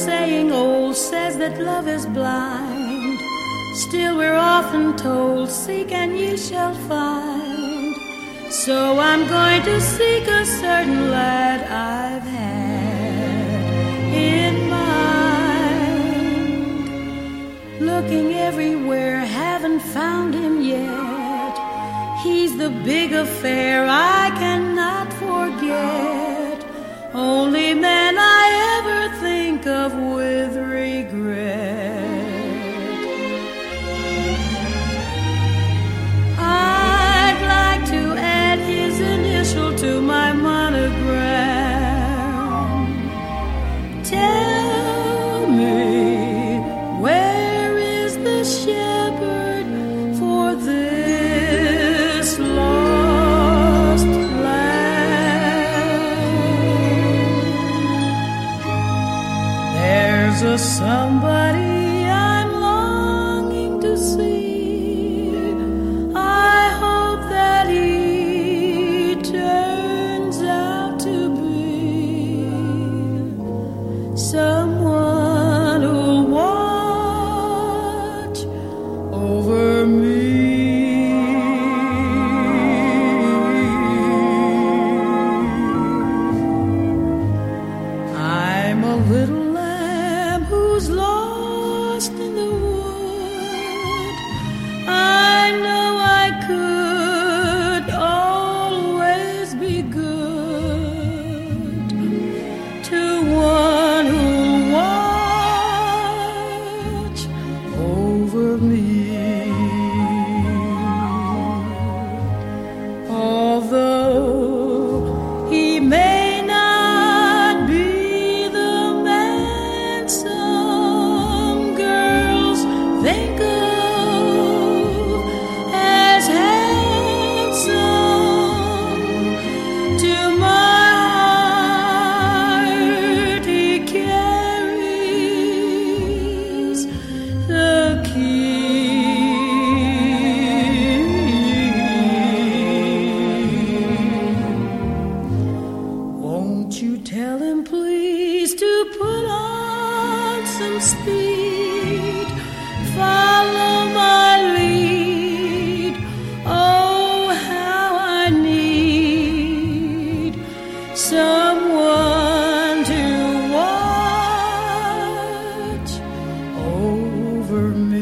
saying old says that love is blind. Still we're often told, seek and ye shall find. So I'm going to seek a certain lad I've had in mind. Looking everywhere, haven't found him yet. He's the big affair I cannot forget. Only man I ever think of with regret. I'd like to add his initial to my monogram. Tell me, where is the shepherd for this lost land? There's a somebody I'm longing to see. I hope that he turns out to be someone who'll watch over me. I'm a little lamb who's lost in the wood. I know I could always be good to one who'll watch over me. Although he may not be the man some girls think of as handsome, to my heart he carries the key. Won't you tell him please to put on some speed, follow my lead. Oh, how I need someone to watch over me.